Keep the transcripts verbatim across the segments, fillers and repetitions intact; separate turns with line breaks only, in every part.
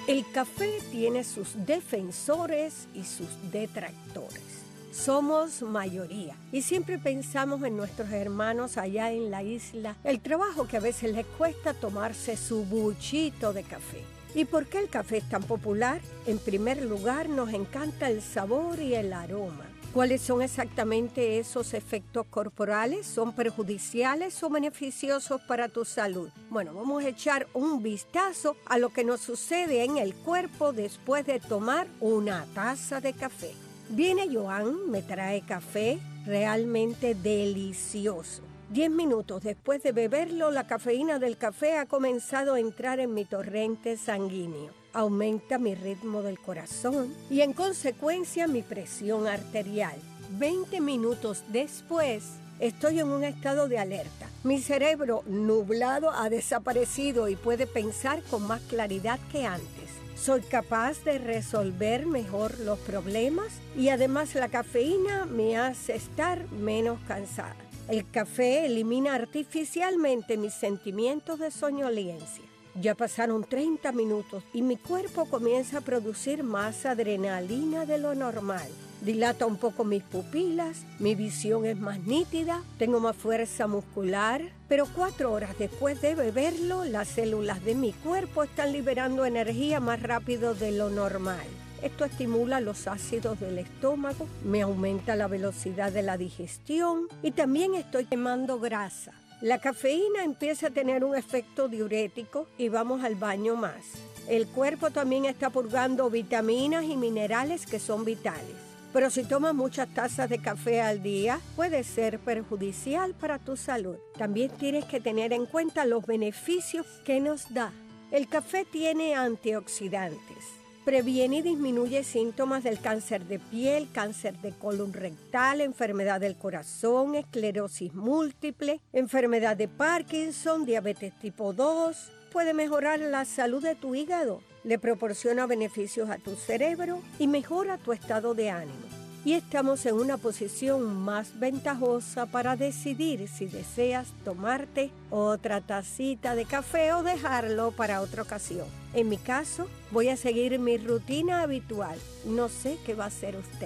El café tiene sus defensores y sus detractores. Somos mayoría y siempre pensamos en nuestros hermanos allá en la isla, el trabajo que a veces les cuesta tomarse su buchito de café. ¿Y por qué el café es tan popular? En primer lugar, nos encanta el sabor y el aroma. ¿Cuáles son exactamente esos efectos corporales? ¿Son perjudiciales o beneficiosos para tu salud? Bueno, vamos a echar un vistazo a lo que nos sucede en el cuerpo después de tomar una taza de café. Viene Joan, me trae café realmente delicioso. Diez minutos después de beberlo, la cafeína del café ha comenzado a entrar en mi torrente sanguíneo. Aumenta mi ritmo del corazón y en consecuencia mi presión arterial. Veinte minutos después, estoy en un estado de alerta. Mi cerebro nublado ha desaparecido y puede pensar con más claridad que antes. Soy capaz de resolver mejor los problemas y además la cafeína me hace estar menos cansada. El café elimina artificialmente mis sentimientos de soñolencia. Ya pasaron treinta minutos y mi cuerpo comienza a producir más adrenalina de lo normal. Dilata un poco mis pupilas, mi visión es más nítida, tengo más fuerza muscular, pero cuatro horas después de beberlo, las células de mi cuerpo están liberando energía más rápido de lo normal. Esto estimula los ácidos del estómago, me aumenta la velocidad de la digestión y también estoy quemando grasa. La cafeína empieza a tener un efecto diurético y vamos al baño más. El cuerpo también está purgando vitaminas y minerales que son vitales. Pero si tomas muchas tazas de café al día, puede ser perjudicial para tu salud. También tienes que tener en cuenta los beneficios que nos da. El café tiene antioxidantes. Previene y disminuye síntomas del cáncer de piel, cáncer de colon rectal, enfermedad del corazón, esclerosis múltiple, enfermedad de Parkinson, diabetes tipo dos. Puede mejorar la salud de tu hígado, le proporciona beneficios a tu cerebro y mejora tu estado de ánimo. Y estamos en una posición más ventajosa para decidir si deseas tomarte otra tacita de café o dejarlo para otra ocasión. En mi caso, voy a seguir mi rutina habitual. No sé qué va a hacer usted.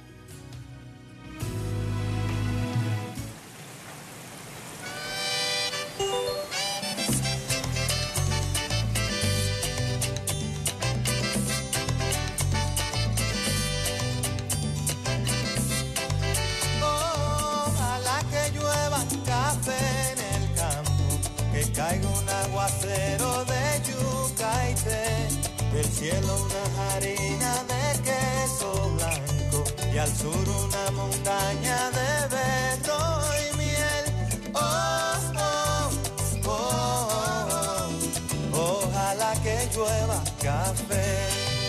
Caiga un aguacero de yuca y té, del cielo una harina de queso blanco y al sur una montaña de berro y miel. Oh, oh, oh, oh, oh, ojalá que llueva café.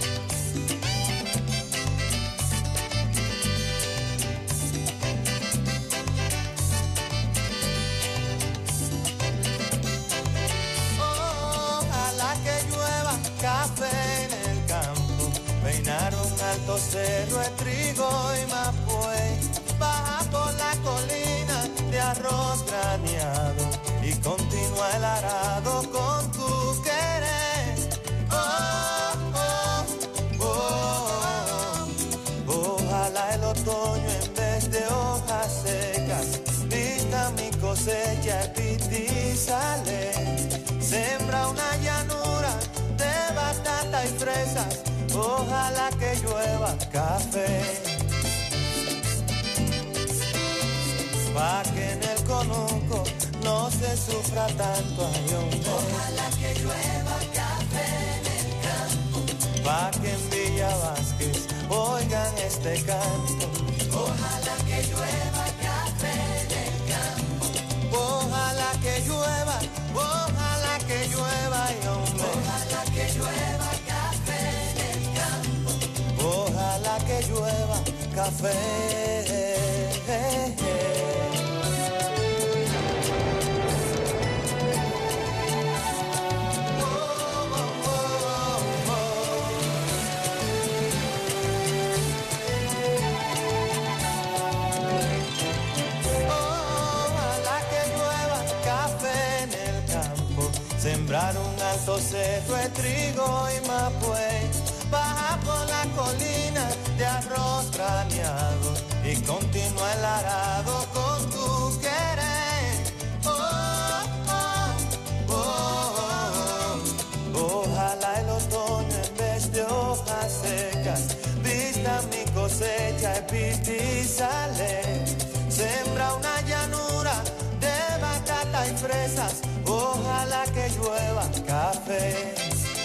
Café en el campo, peinar un alto cerro de trigo y mapuey, baja por la colina de arroz graneado y continúa el arado con tu querer. Oh, oh, oh, oh, ojalá el otoño en vez de hojas secas vista mi cosecha y sale, sembra una llanura de batata y fresas, ojalá que llueva café, pa' que en el conuco no se sufra tanto, ay, hombre.
Ojalá que llueva café en el campo,
pa' que en Villa Vázquez oigan este canto.
Ojalá que llueva café en el campo,
ojalá que llueva, ojalá que llueva, ay, hombre.
Ojalá que llueva café en el campo,
ojalá que llueva café. Sembrar un alto cerro de trigo y mapuey, continúa el arado con tu querer. Oh, oh, oh, oh. Ojalá el otoño en vez de hojas secas vista mi cosecha y sale. Sembra una llanura de batata y fresas, ojalá que llueva café.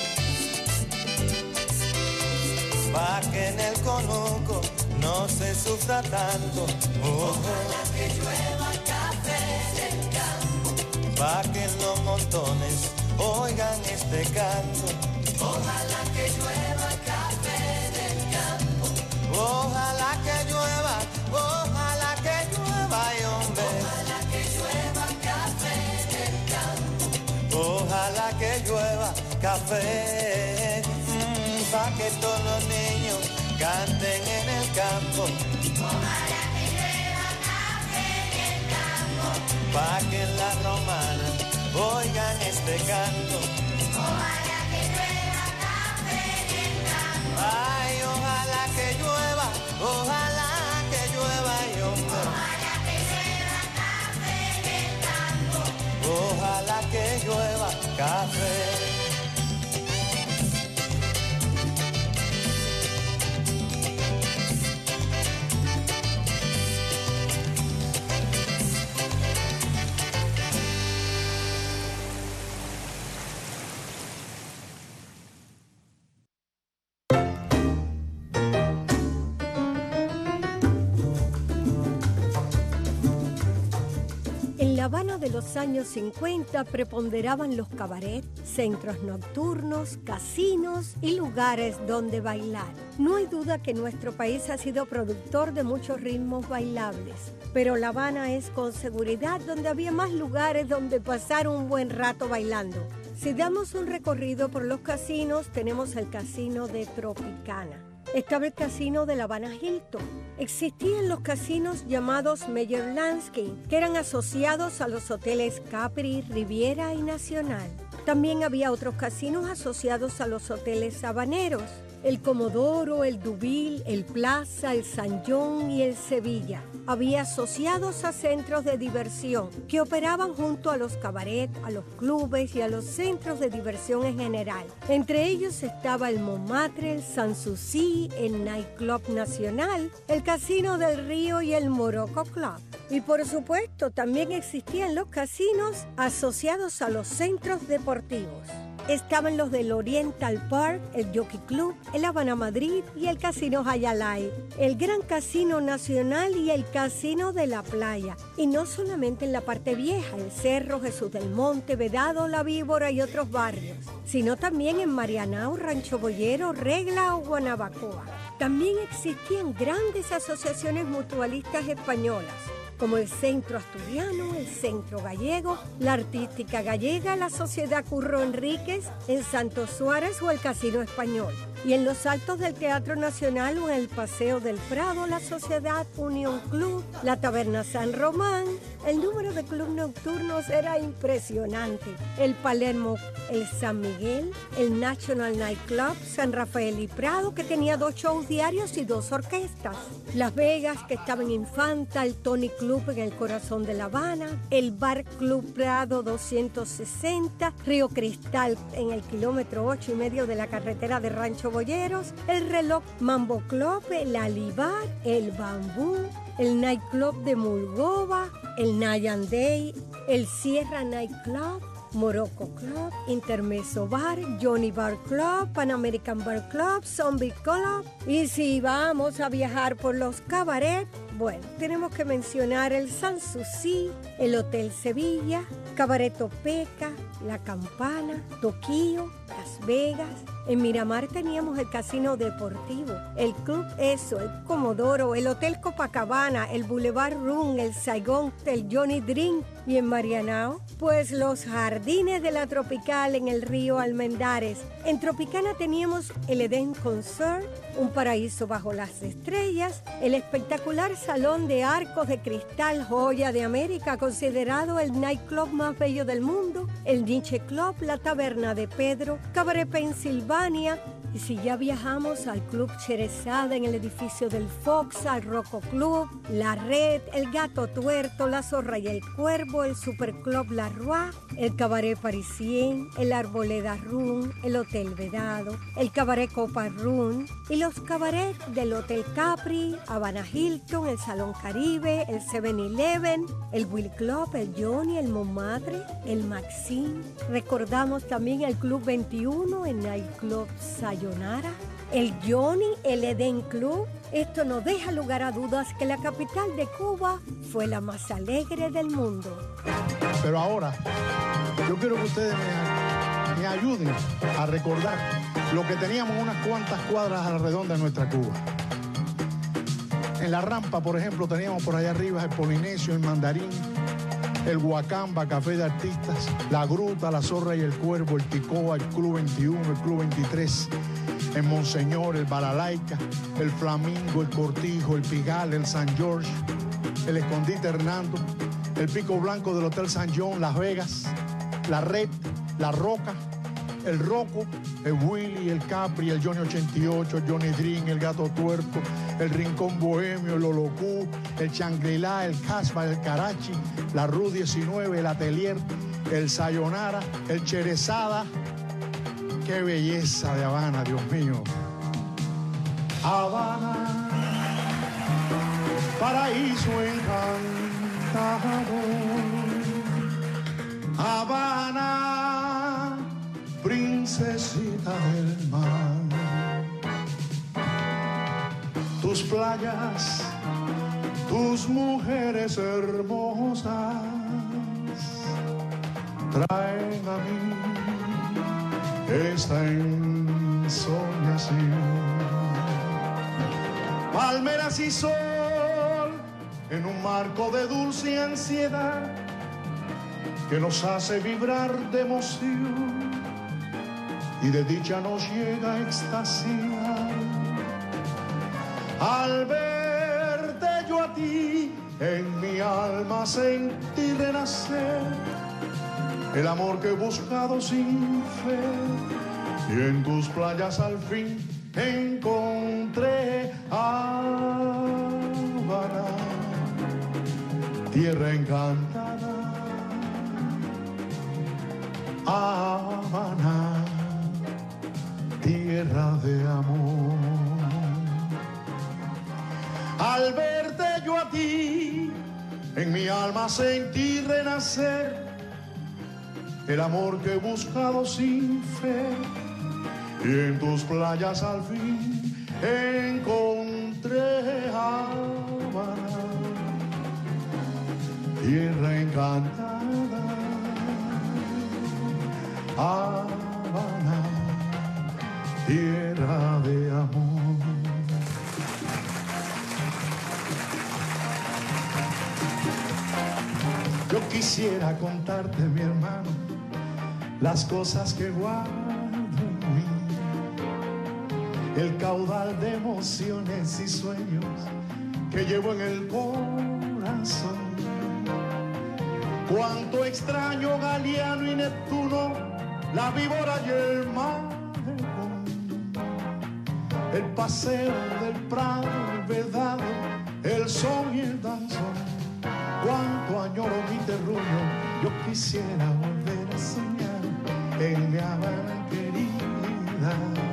Pa' que en el conuco no se sufra tanto. Oh. Ojalá que llueva café del campo. Pa' que en los montones oigan este canto. Ojalá que llueva café del campo. Ojalá que llueva, ojalá que llueva, y hombre. Ojalá que llueva café del campo. Ojalá que llueva café. Pa' que todos los niños canten en el campo. Ojalá que llueva café en el campo. Pa' que en la romana oigan este canto. Ojalá que llueva café en el campo. Ay, ojalá que llueva, ojalá que llueva, y hombre. Ojalá que llueva café en el campo. Ojalá que llueva café.
En La Habana de los años cincuenta preponderaban los cabarets, centros nocturnos, casinos y lugares donde bailar. No hay duda que nuestro país ha sido productor de muchos ritmos bailables, pero La Habana es con seguridad donde había más lugares donde pasar un buen rato bailando. Si damos un recorrido por los casinos, tenemos el casino de Tropicana. Estaba el casino de La Habana Hilton. Existían los casinos llamados Meyer Lansky, que eran asociados a los hoteles Capri, Riviera y Nacional. También había otros casinos asociados a los hoteles habaneros. El Comodoro, el Dubil, el Plaza, el San John y el Sevilla. Había asociados a centros de diversión que operaban junto a los cabarets, a los clubes y a los centros de diversión en general. Entre ellos estaba el Montmartre, el Sanssouci, el Nightclub Nacional, el Casino del Río y el Morocco Club. Y por supuesto también existían los casinos asociados a los centros deportivos. Estaban los del Oriental Park, el Jockey Club, el Habana Madrid y el Casino Hayalay, el Gran Casino Nacional y el Casino de la Playa. Y no solamente en la parte vieja, el Cerro, Jesús del Monte, Vedado, La Víbora y otros barrios, sino también en Marianao, Rancho Boyero, Regla o Guanabacoa. También existían grandes asociaciones mutualistas españolas, como el Centro Asturiano, el Centro Gallego, la Artística Gallega, la Sociedad Curro Enríquez, en Santo Suárez o el Casino Español. Y en los altos del Teatro Nacional o en el Paseo del Prado, la Sociedad Unión Club, la Taberna San Román. El número de clubes nocturnos era impresionante. El Palermo, el San Miguel, el National Night Club, San Rafael y Prado, que tenía dos shows diarios y dos orquestas. Las Vegas, que estaba en Infanta, el Tony Club en el corazón de La Habana, el Bar Club Prado doscientos sesenta, Río Cristal en el kilómetro ocho y medio de la carretera de Rancho Boyeros, el Reloj Mambo Club, el Alibar, el Bambú, el Night Club de Mulgova, el Nayan Day, el Sierra Night Club, Morocco Club, Intermeso Bar, Johnny Bar Club, Pan American Bar Club, Zombie Club. Y si vamos a viajar por los cabarets, bueno, tenemos que mencionar el Sanssouci, el Hotel Sevilla, Cabaret Topeka, La Campana, Tokio, Las Vegas. En Miramar teníamos el Casino Deportivo, el Club Eso, el Comodoro, el Hotel Copacabana, el Boulevard Room, el Saigon, el Johnny Drink. Y en Marianao, pues los Jardines de la Tropical en el río Almendares. En Tropicana teníamos el Eden Concert, un paraíso bajo las estrellas, el espectacular Salón de Arcos de Cristal, joya de América, considerado el nightclub más bello del mundo, el Nietzsche Club, la Taberna de Pedro, Cabaret Pensilvania, Fania. Y si ya viajamos al Club Cherezada en el edificio del Fox, al Rocco Club, La Red, el Gato Tuerto, La Zorra y el Cuervo, el Superclub La Roi, el Cabaret Parisien, el Arboleda Room, el Hotel Vedado, el Cabaret Copa Room y los cabarets del Hotel Capri, Habana Hilton, el Salón Caribe, el seven eleven, el Will Club, el Johnny, el Montmartre, el Maxim. Recordamos también el Club veintiuno, el Nightclub Sayonara, el Johnny, el Eden Club. Esto no deja lugar a dudas que la capital de Cuba fue la más alegre del mundo.
Pero ahora, yo quiero que ustedes me, me ayuden a recordar lo que teníamos unas cuantas cuadras a la redonda de nuestra Cuba. En la rampa, por ejemplo, teníamos por allá arriba el Polinesio, el Mandarín, el Huacamba, Café de Artistas, la Gruta, la Zorra y el Cuervo, el Ticoa, el Club veintiuno, el Club veintitrés, el Monseñor, el Balalaika, el Flamingo, el Cortijo, el Pigal, el San George, el Escondite Hernando, el Pico Blanco del Hotel San John, Las Vegas, la Red, la Roca, el Rocco, el Willy, el Capri, el Johnny ochenta y ocho, el Johnny Dream, el Gato Tuerto, el Rincón Bohemio, el Olocú, el Shangri-La, el Casbah, el Karachi, la Rue diecinueve, el Atelier, el Sayonara, el Cherezada. ¡Qué belleza de Habana, Dios mío! Habana, paraíso encantado. Habana, princesita del mar. Tus playas, tus mujeres hermosas traen a mí esta ensoñación. Palmeras y sol en un marco de dulce ansiedad que nos hace vibrar de emoción y de dicha nos llega a extasiar. Al verte yo a ti, en mi alma sentí renacer el amor que he buscado sin fe, y en tus playas al fin encontré Habana, tierra encantada. Habana, tierra de amor. Al verte yo a ti, en mi alma sentí renacer el amor que he buscado sin fe, y en tus playas al fin encontré Habana, tierra encantada. Habana, tierra de amor. Yo quisiera contarte, mi hermano, las cosas que guardo en mí, el caudal de emociones y sueños que llevo en el corazón. Cuánto extraño Galiano y Neptuno, la víbora y el malecón, el paseo del Prado, el Vedado, el son y el danzón. Cuánto añoro mi terruño, yo quisiera volver a soñar en mi Habana querida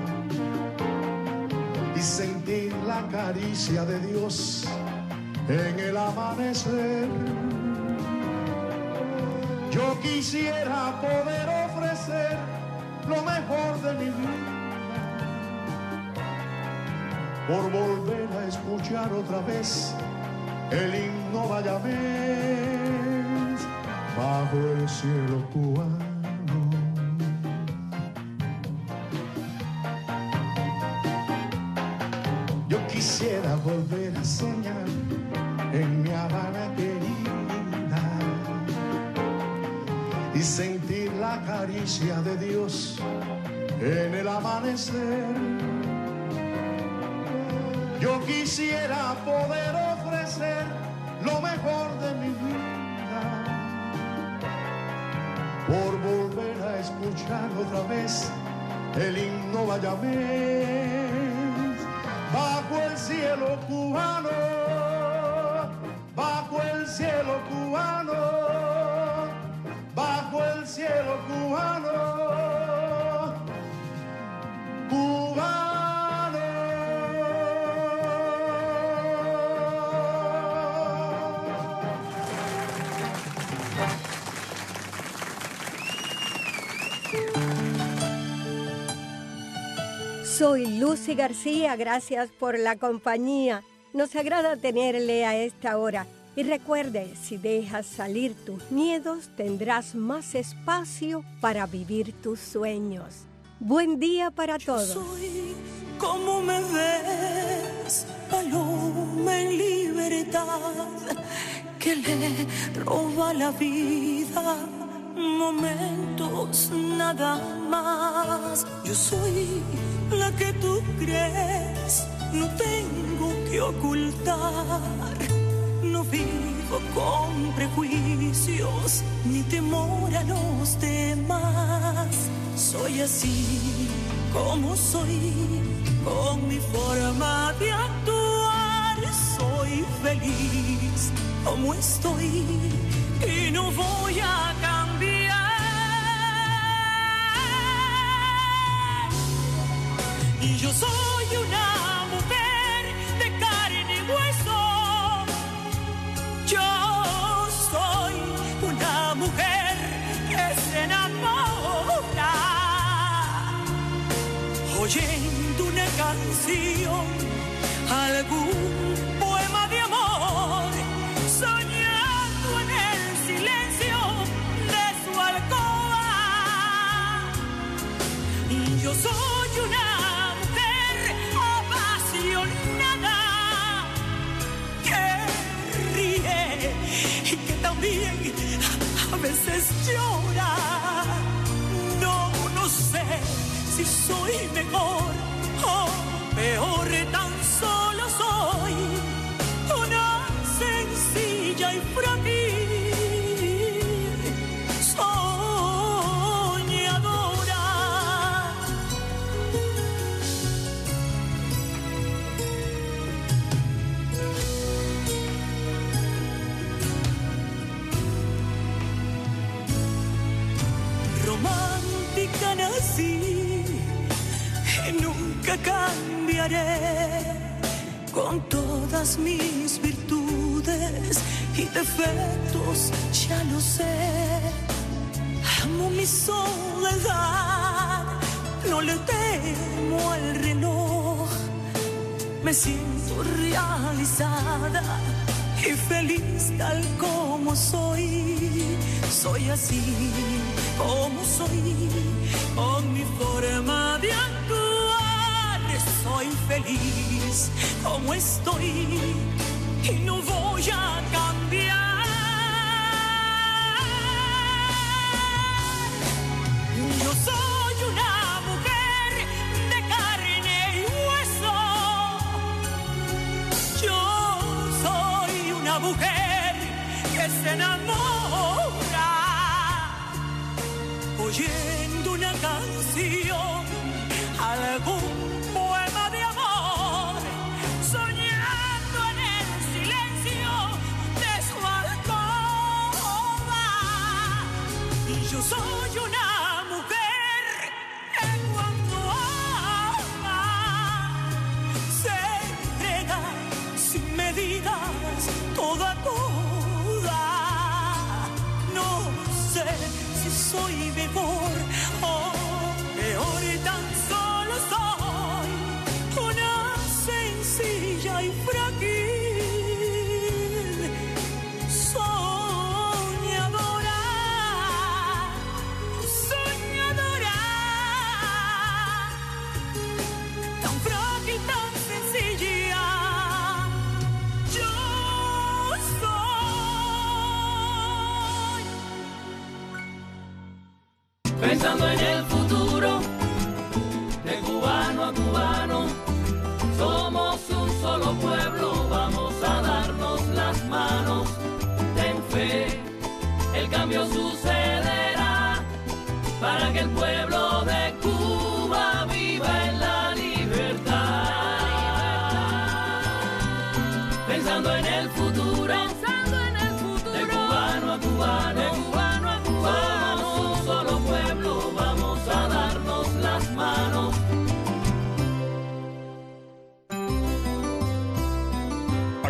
y sentir la caricia de Dios en el amanecer. Yo quisiera poder ofrecer lo mejor de mi vida por volver a escuchar otra vez el himno bayamés bajo el cielo cubano. Yo quisiera volver a soñar en mi Habana querida y sentir la caricia de Dios en el amanecer. Yo quisiera poder ofrecer lo mejor de mi vida por volver a escuchar otra vez el himno bayamés, bajo el cielo cubano, bajo el cielo cubano, bajo el cielo cubano, cubano.
Soy Lucy García, gracias por la compañía. Nos agrada tenerle a esta hora. Y recuerde, si dejas salir tus miedos, tendrás más espacio para vivir tus sueños. Buen día para todos.
Yo soy como me ves, paloma en libertad, que le roba la vida momentos nada más. Yo soy la que tú crees, no tengo que ocultar. No vivo con prejuicios ni temor a los demás. Soy así como soy, con mi forma de actuar. Soy feliz como estoy y no voy a cambiar. Y yo soy una mujer de carne y hueso. Yo soy una mujer que se enamora oyendo una canción, algún poema de amor, soñando en el silencio de su alcoba. Y yo soy una mujer apasionada que ríe y que también a veces llora. No, no sé si soy mejor o peor, tan solo soy una sencilla y frágil soñadora. Romántica nací y nunca cambiaré, con todas mis virtudes y defectos ya lo sé. Amo mi soledad, no le temo al reloj. Me siento realizada y feliz tal como soy. Soy así como soy, con mi forma de actuar. Soy feliz como estoy y no voy a cambiar. Yo soy una mujer de carne y hueso. Yo soy una mujer que se enamora oyendo una canción, algún poema de amor, soñando en el silencio de su alcoba. Y yo soy una mujer que cuando ama se entrega sin medidas, toda, toda. No sé si soy mejor o peor, tan solo soy una sencilla y frágil soñadora, soñadora, tan frágil, tan sencilla. Yo soy.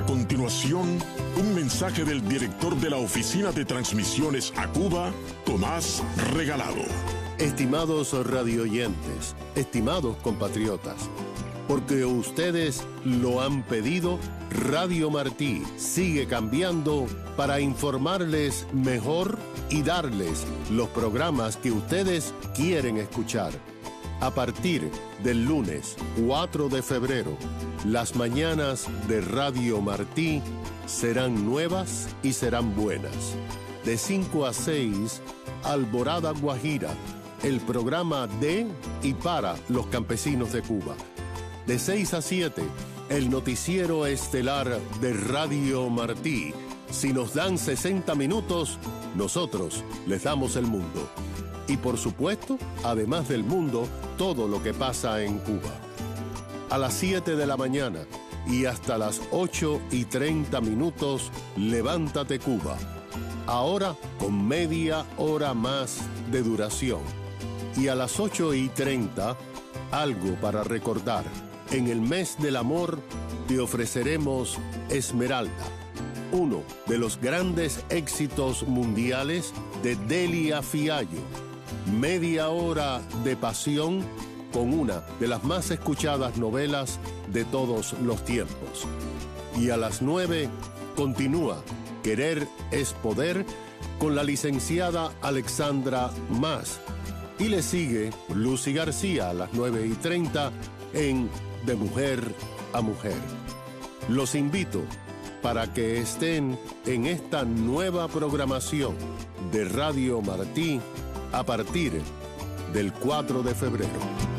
continuación, un mensaje del director de la Oficina de Transmisiones a Cuba, Tomás Regalado.
Estimados radioyentes, estimados compatriotas, porque ustedes lo han pedido, Radio Martí sigue cambiando para informarles mejor y darles los programas que ustedes quieren escuchar. A partir del lunes cuatro de febrero, las mañanas de Radio Martí serán nuevas y serán buenas. De cinco a seis, Alborada Guajira, el programa de y para los campesinos de Cuba. De seis a siete, el noticiero estelar de Radio Martí. Si nos dan sesenta minutos, nosotros les damos el mundo. Y por supuesto, además del mundo, todo lo que pasa en Cuba. A las siete de la mañana y hasta las ocho y treinta minutos, Levántate Cuba. Ahora con media hora más de duración. Y a las ocho y treinta, algo para recordar. En el mes del amor te ofreceremos Esmeralda, uno de los grandes éxitos mundiales de Delia Fiallo. Media hora de pasión con una de las más escuchadas novelas de todos los tiempos. Y a las nueve continúa Querer es Poder con la licenciada Alexandra Mas. Y le sigue Lucy García a las nueve y treinta en De Mujer a Mujer. Los invito para que estén en esta nueva programación de Radio Martí a partir del cuatro de febrero.